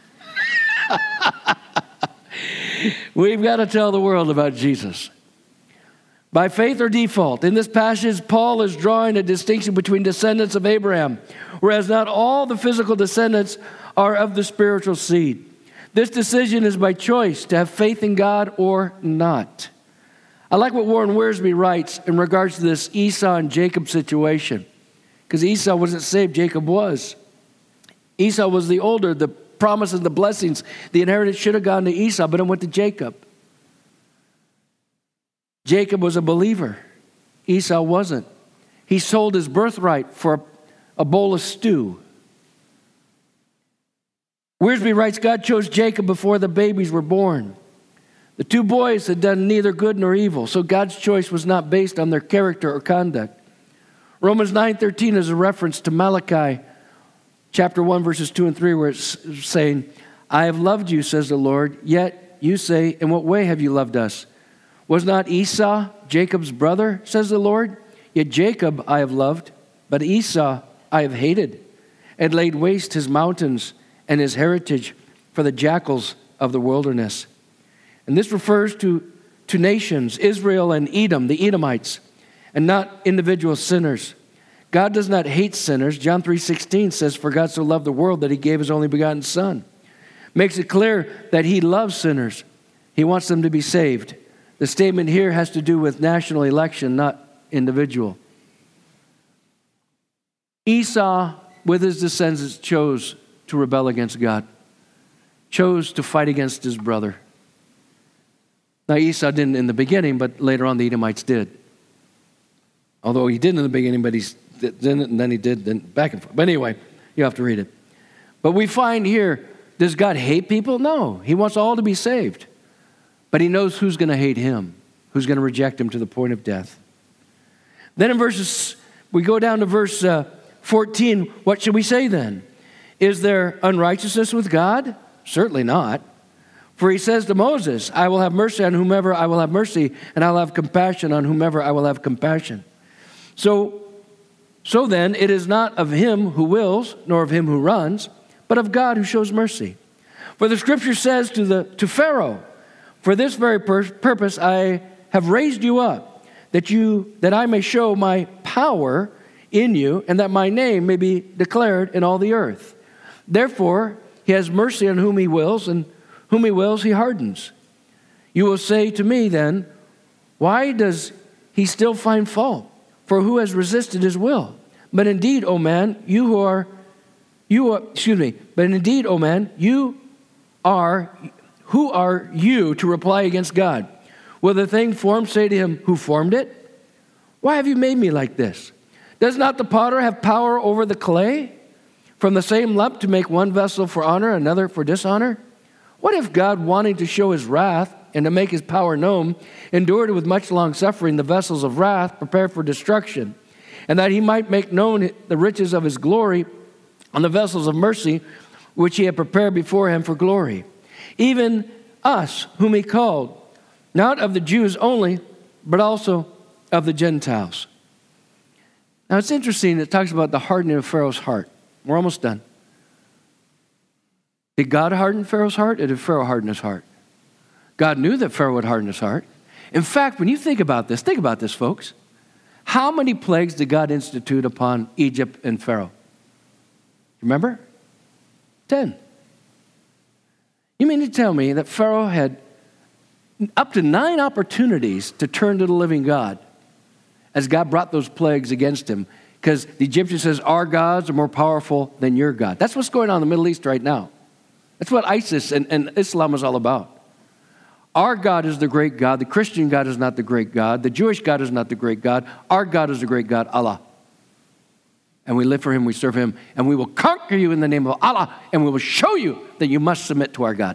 We've got to tell the world about Jesus. By faith or default. In this passage, Paul is drawing a distinction between descendants of Abraham, whereas not all the physical descendants are of the spiritual seed. This decision is by choice to have faith in God or not. I like what Warren Wiersbe writes in regards to this Esau and Jacob situation. Because Esau wasn't saved, Jacob was. Esau was the older, the promises, the blessings, the inheritance should have gone to Esau, but it went to Jacob. Jacob was a believer. Esau wasn't. He sold his birthright for a bowl of stew. Wiersbe writes, God chose Jacob before the babies were born. The two boys had done neither good nor evil, so God's choice was not based on their character or conduct. Romans nine thirteen is a reference to Malachi chapter one, verses two and three, where it's saying, I have loved you, says the Lord, yet you say, in what way have you loved us? Was not Esau Jacob's brother, says the Lord? Yet Jacob I have loved, but Esau I have hated, and laid waste his mountains and his heritage for the jackals of the wilderness. And this refers to, to nations, Israel and Edom, the Edomites, and not individual sinners. God does not hate sinners. John three sixteen says, "For God so loved the world that he gave his only begotten Son." Makes it clear that he loves sinners. He wants them to be saved. The statement here has to do with national election, not individual. Esau, with his descendants, chose to rebel against God, chose to fight against his brother. Now, Esau didn't in the beginning, but later on the Edomites did. Although he didn't in the beginning, but he didn't, and then he did, then back and forth. But anyway, you have to read it. But we find here, does God hate people? No. He wants all to be saved. But he knows who's going to hate him, who's going to reject him to the point of death. Then in verses, we go down to verse uh, fourteen. What should we say then? Is there unrighteousness with God? Certainly not. For he says to Moses, "I will have mercy on whomever I will have mercy, and I will have compassion on whomever I will have compassion." So, so then, it is not of him who wills, nor of him who runs, but of God who shows mercy. For the scripture says to the to Pharaoh, "For this very pur- purpose I have raised you up, that you that I may show my power in you, and that my name may be declared in all the earth. Therefore, he has mercy on whom he wills, and whom he wills he hardens. You will say to me then, why does he still find fault? For who has resisted his will? But indeed, O man, you who are, you are, excuse me, but indeed, O man, you are, who are you to reply against God? Will the thing formed say to him, who formed it? Why have you made me like this? Does not the potter have power over the clay? From the same lump to make one vessel for honor, another for dishonor? What if God, wanting to show his wrath and to make his power known, endured with much long suffering the vessels of wrath prepared for destruction, and that he might make known the riches of his glory on the vessels of mercy, which he had prepared before him for glory? Even us, whom he called, not of the Jews only, but also of the Gentiles. Now it's interesting, it talks about the hardening of Pharaoh's heart. We're almost done. Did God harden Pharaoh's heart, or did Pharaoh harden his heart? God knew that Pharaoh would harden his heart. In fact, when you think about this, think about this, folks. How many plagues did God institute upon Egypt and Pharaoh? Remember? Ten. You mean to tell me that Pharaoh had up to nine opportunities to turn to the living God as God brought those plagues against him? Because the Egyptian says, our gods are more powerful than your God. That's what's going on in the Middle East right now. That's what ISIS and, and Islam is all about. Our God is the great God. The Christian God is not the great God. The Jewish God is not the great God. Our God is the great God, Allah. And we live for him, we serve him, and we will conquer you in the name of Allah, and we will show you that you must submit to our God.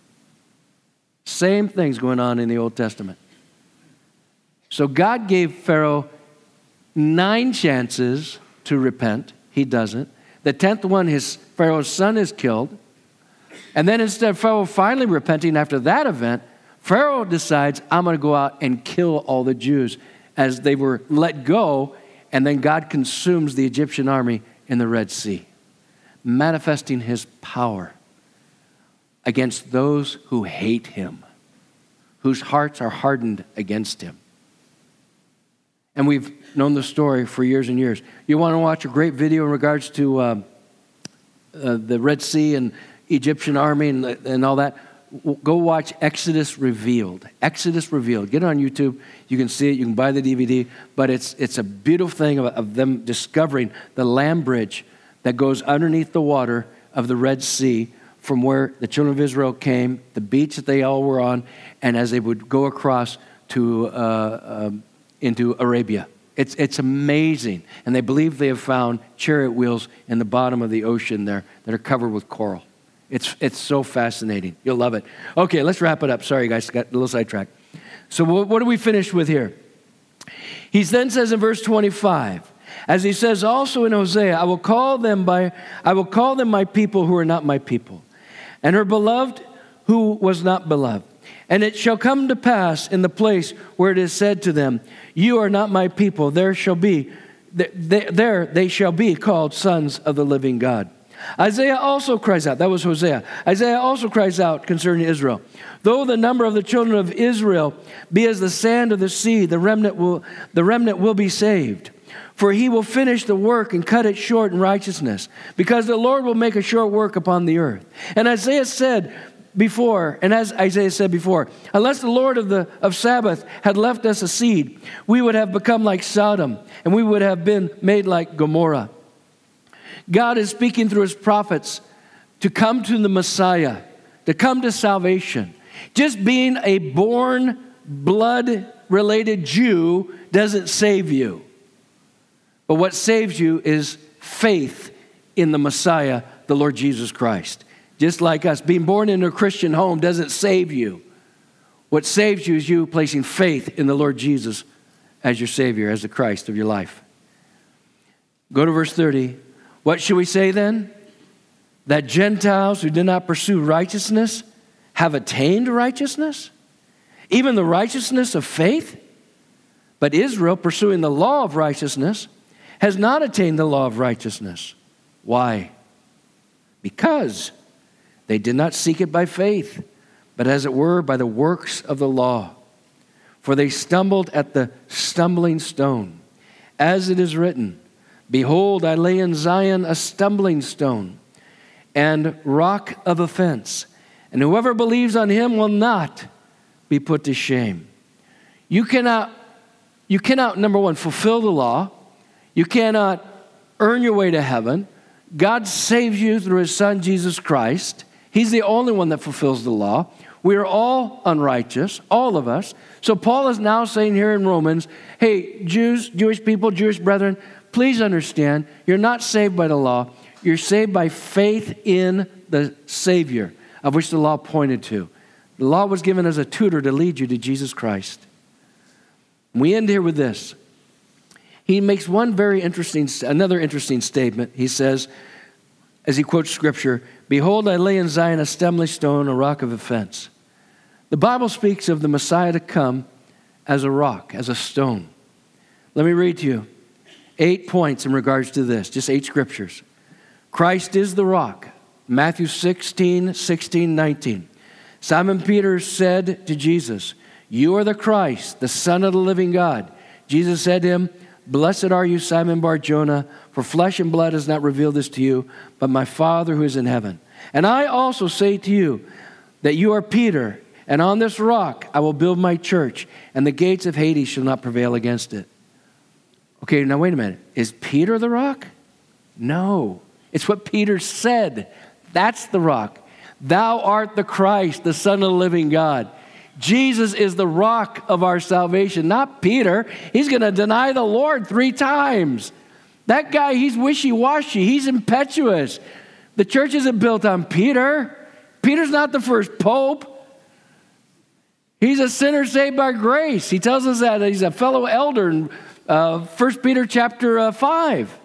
Same things going on in the Old Testament. So God gave Pharaoh nine chances to repent. He doesn't. The tenth one, his Pharaoh's son is killed. And then instead of Pharaoh finally repenting after that event, Pharaoh decides, I'm going to go out and kill all the Jews as they were let go, and then God consumes the Egyptian army in the Red Sea, manifesting his power against those who hate him, whose hearts are hardened against him. And we've known the story for years and years. You want to watch a great video in regards to uh, uh, the Red Sea and Egyptian army and, and all that? Go watch Exodus Revealed. Exodus Revealed. Get it on YouTube. You can see it. You can buy the D V D. But it's it's a beautiful thing of, of them discovering the land bridge that goes underneath the water of the Red Sea from where the children of Israel came, the beach that they all were on, and as they would go across to uh, um, into Arabia. It's it's amazing. And they believe they have found chariot wheels in the bottom of the ocean there that are covered with coral. It's it's so fascinating. You'll love it. Okay, let's wrap it up. Sorry, guys, got a little sidetracked. So what, what do we finish with here? He then says in verse twenty-five, as he says also in Hosea, I will call them by I will call them my people who are not my people, and her beloved who was not beloved. And it shall come to pass in the place where it is said to them, you are not my people, there shall be there they shall be called sons of the living God. Isaiah also cries out. That was Hosea. Isaiah also cries out concerning Israel. Though the number of the children of Israel be as the sand of the sea, the remnant will, the remnant will be saved. For he will finish the work and cut it short in righteousness, because the Lord will make a short work upon the earth. And Isaiah said before, and as Isaiah said before, unless the Lord of the of Sabbath had left us a seed, we would have become like Sodom, and we would have been made like Gomorrah. God is speaking through his prophets to come to the Messiah, to come to salvation. Just being a born, blood-related Jew doesn't save you. But what saves you is faith in the Messiah, the Lord Jesus Christ. Just like us, being born in a Christian home doesn't save you. What saves you is you placing faith in the Lord Jesus as your Savior, as the Christ of your life. Go to verse thirty. What should we say then? That Gentiles who did not pursue righteousness have attained righteousness? Even the righteousness of faith? But Israel, pursuing the law of righteousness, has not attained the law of righteousness. Why? Because they did not seek it by faith, but as it were by the works of the law. For they stumbled at the stumbling stone. As it is written, behold, I lay in Zion a stumbling stone and rock of offense, and whoever believes on him will not be put to shame. You cannot, you cannot, number one, fulfill the law. You cannot earn your way to heaven. God saves you through his Son, Jesus Christ. He's the only one that fulfills the law. We are all unrighteous, all of us. So Paul is now saying here in Romans, hey, Jews, Jewish people, Jewish brethren, please understand, you're not saved by the law. You're saved by faith in the Savior, of which the law pointed to. The law was given as a tutor to lead you to Jesus Christ. We end here with this. He makes one very interesting, another interesting statement. He says, as he quotes scripture, behold, I lay in Zion a stumbling stone, a rock of offense. The Bible speaks of the Messiah to come as a rock, as a stone. Let me read to you eight points in regards to this, just eight scriptures. Christ is the rock. Matthew sixteen, sixteen, nineteen. Simon Peter said to Jesus, you are the Christ, the Son of the living God. Jesus said to him, blessed are you, Simon Bar-Jonah, for flesh and blood has not revealed this to you, but my Father who is in heaven. And I also say to you that you are Peter, and on this rock I will build my church, and the gates of Hades shall not prevail against it. Okay, now wait a minute. Is Peter the rock? No. It's what Peter said. That's the rock. Thou art the Christ, the Son of the living God. Jesus is the rock of our salvation, not Peter. He's going to deny the Lord three times. That guy, he's wishy-washy. He's impetuous. The church isn't built on Peter. Peter's not the first pope. He's a sinner saved by grace. He tells us that he's a fellow elder in uh, First Peter chapter uh, five.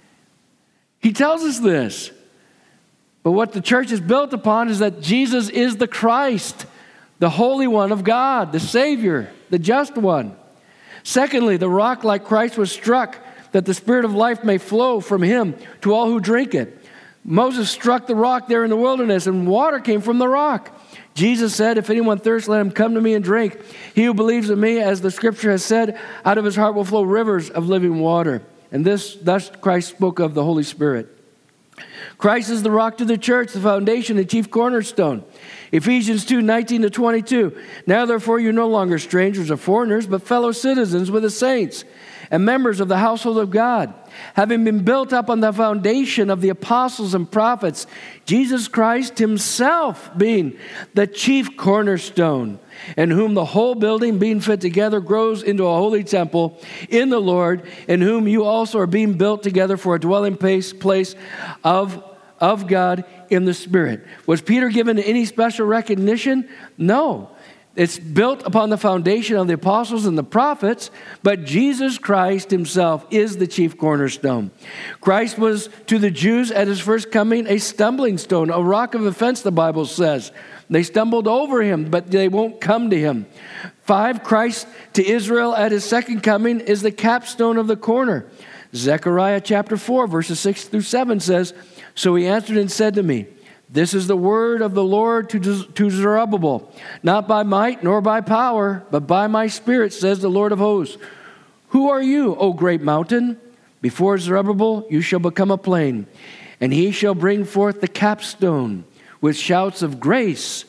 He tells us this. But what the church is built upon is that Jesus is the Christ, the Holy One of God, the Savior, the Just One. Secondly, the rock like Christ was struck, that the Spirit of life may flow from him to all who drink it. Moses struck the rock there in the wilderness, and water came from the rock. Jesus said, if anyone thirsts, let him come to me and drink. He who believes in me, as the scripture has said, out of his heart will flow rivers of living water. And this, thus Christ spoke of the Holy Spirit. Christ is the rock to the church, the foundation, the chief cornerstone. Ephesians two, nineteen to twenty-two. Now therefore you're no longer strangers or foreigners, but fellow citizens with the saints and members of the household of God, having been built up on the foundation of the apostles and prophets, Jesus Christ himself being the chief cornerstone, in whom the whole building being fit together grows into a holy temple in the Lord, in whom you also are being built together for a dwelling place, place of, of God in the Spirit. Was Peter given any special recognition? No. It's built upon the foundation of the apostles and the prophets, but Jesus Christ himself is the chief cornerstone. Christ was to the Jews at his first coming a stumbling stone, a rock of offense, the Bible says. They stumbled over him, but they won't come to him. Five, Christ to Israel at his second coming is the capstone of the corner. Zechariah chapter four, verses six through seven says, "So he answered and said to me, this is the word of the Lord to, to Zerubbabel, not by might nor by power, but by my spirit, says the Lord of hosts. Who are you, O great mountain? Before Zerubbabel you shall become a plain, and he shall bring forth the capstone with shouts of grace,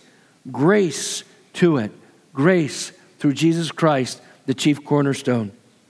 grace to it, grace through Jesus Christ, the chief cornerstone."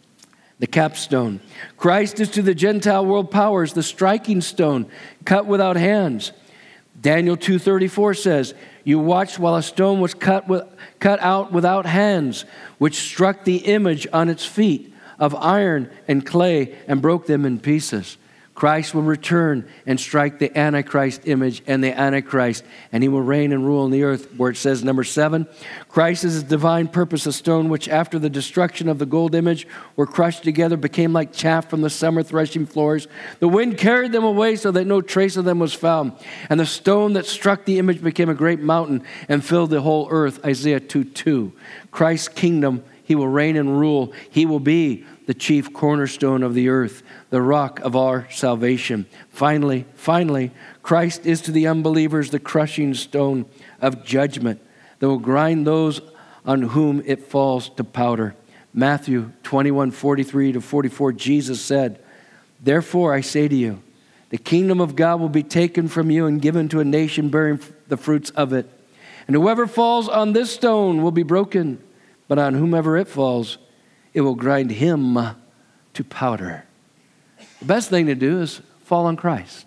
The capstone. Christ is to the Gentile world powers the striking stone, cut without hands. Daniel two thirty-four says, "You watched while a stone was cut, with, cut out without hands, which struck the image on its feet of iron and clay and broke them in pieces." Christ will return and strike the Antichrist image and the Antichrist, and he will reign and rule in the earth, where it says, number seven, Christ is his divine purpose, a stone which after the destruction of the gold image were crushed together, became like chaff from the summer threshing floors. The wind carried them away so that no trace of them was found. And the stone that struck the image became a great mountain and filled the whole earth, Isaiah two two. Christ's kingdom, he will reign and rule. He will be the chief cornerstone of the earth, the rock of our salvation. Finally, finally, Christ is to the unbelievers the crushing stone of judgment that will grind those on whom it falls to powder. Matthew twenty-one forty-three to forty-four, Jesus said, "Therefore I say to you, the kingdom of God will be taken from you and given to a nation bearing the fruits of it. And whoever falls on this stone will be broken, but on whomever it falls, it will grind him to powder." The best thing to do is fall on Christ.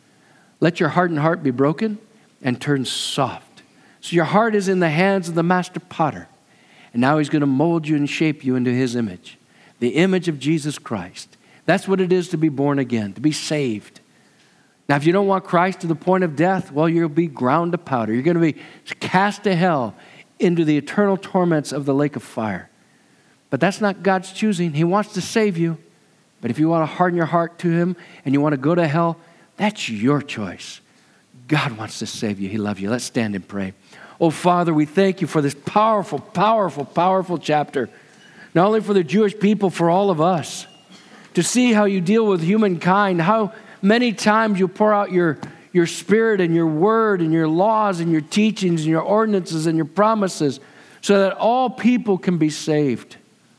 Let your hardened heart be broken and turn soft. So your heart is in the hands of the master potter. And now he's going to mold you and shape you into his image, the image of Jesus Christ. That's what it is to be born again, to be saved. Now, if you don't want Christ to the point of death, well, you'll be ground to powder. You're going to be cast to hell into the eternal torments of the lake of fire. But that's not God's choosing. He wants to save you. But if you want to harden your heart to him and you want to go to hell, that's your choice. God wants to save you. He loves you. Let's stand and pray. Oh, Father, we thank you for this powerful, powerful, powerful chapter. Not only for the Jewish people, for all of us. To see how you deal with humankind, how many times you pour out your, your spirit and your word and your laws and your teachings and your ordinances and your promises so that all people can be saved.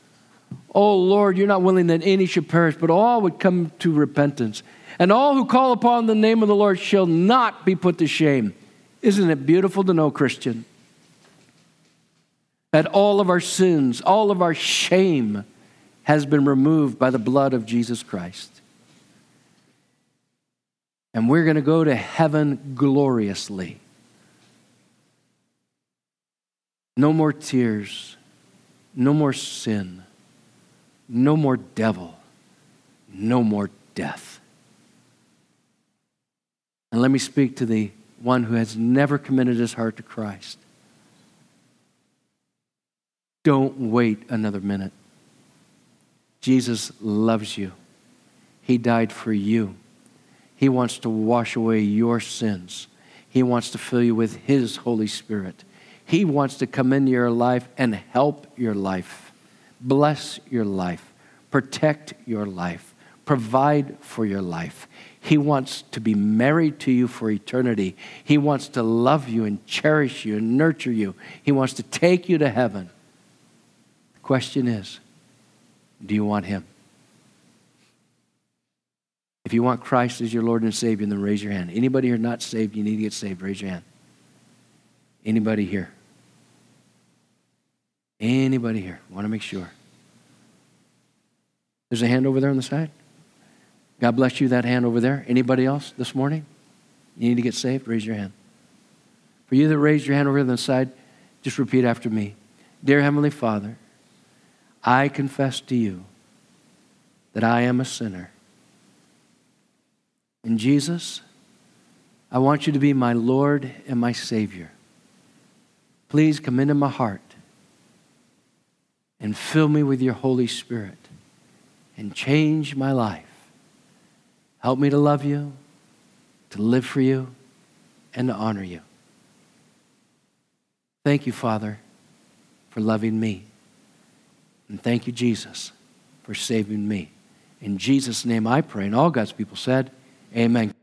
Oh, Lord, you're not willing that any should perish, but all would come to repentance. And all who call upon the name of the Lord shall not be put to shame. Isn't it beautiful to know, Christian, that all of our sins, all of our shame has been removed by the blood of Jesus Christ? And we're going to go to heaven gloriously. No more tears, no more sin. No more devil. No more death. And let me speak to the one who has never committed his heart to Christ. Don't wait another minute. Jesus loves you. He died for you. He wants to wash away your sins. He wants to fill you with his Holy Spirit. He wants to come into your life and help your life. Bless your life, protect your life, provide for your life. He wants to be married to you for eternity. He wants to love you and cherish you and nurture you. He wants to take you to heaven. The question is, do you want him? If you want Christ as your Lord and Savior, then raise your hand. Anybody here not saved, you need to get saved, raise your hand. Anybody here? Anybody here? Want to make sure. There's a hand over there on the side. God bless you, that hand over there. Anybody else this morning? You need to get saved? Raise your hand. For you that raised your hand over on the side, just repeat after me. Dear Heavenly Father, I confess to you that I am a sinner. And Jesus, I want you to be my Lord and my Savior. Please come into my heart and fill me with your Holy Spirit and change my life. Help me to love you, to live for you, and to honor you. Thank you, Father, for loving me. And thank you, Jesus, for saving me. In Jesus' name I pray. And all God's people said, amen.